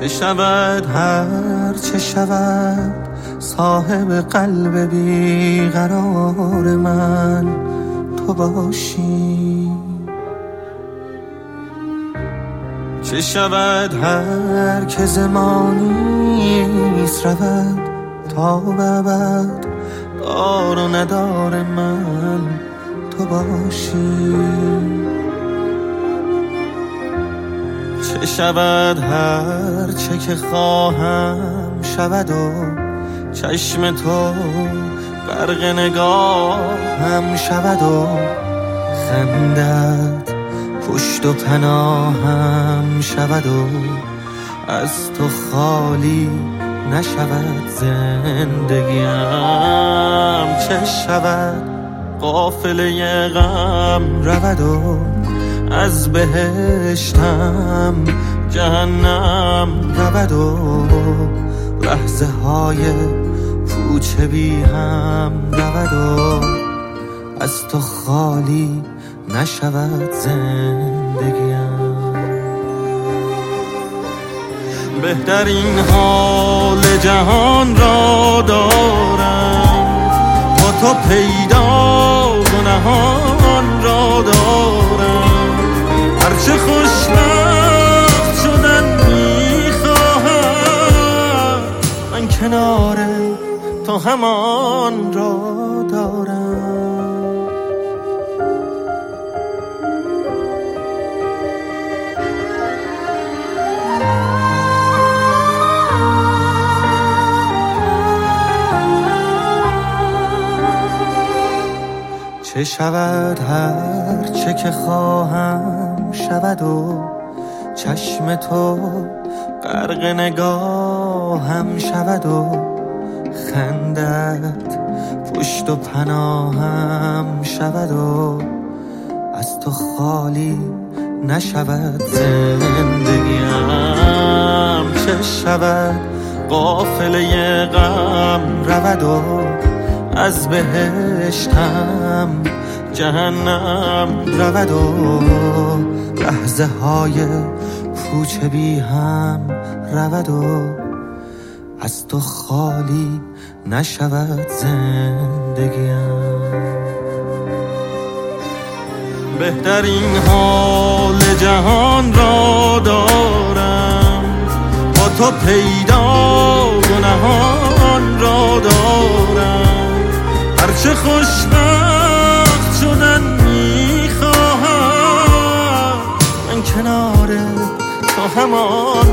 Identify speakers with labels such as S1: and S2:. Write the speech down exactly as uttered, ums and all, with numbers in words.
S1: چه شود هر چه شود صاحب قلب بیقرار من تو باشی. چه شود هر که زمانیست رود تا ببد دار و ندار من تو باشی. چه شود هر چه که خواهم شود و چشم تو غرق نگاهم شود و خندت پشت و پناهم شود و از تو خالی نشود زندگیم. چه شود قافله غم رود و از بهشتم جهنم رود و لحظه های پوچ بی هم رود و از تو خالی نشود زندگیم. بهترین حال جهان را دارم با تو پیدا و نهان را دارم. هرچه خوشبخت شدن میخواهم من کنار تو همان را دارم. چه شود هر چه که خواهم شود و چشم تو غرق نگاهم شود و خندت پشت و پناهم شود و از تو خالی نشود زندگیم. چه شود قافله غم رود و از بهشتم جهنم رود و لحظه های پوچ بی هم رود و از تو خالی نشود زندگیم. بهترین حال جهان را دارم با تو پیدا و نهان را دارم. هرچه خوشبخت شدن میخواهم من کنار تو همان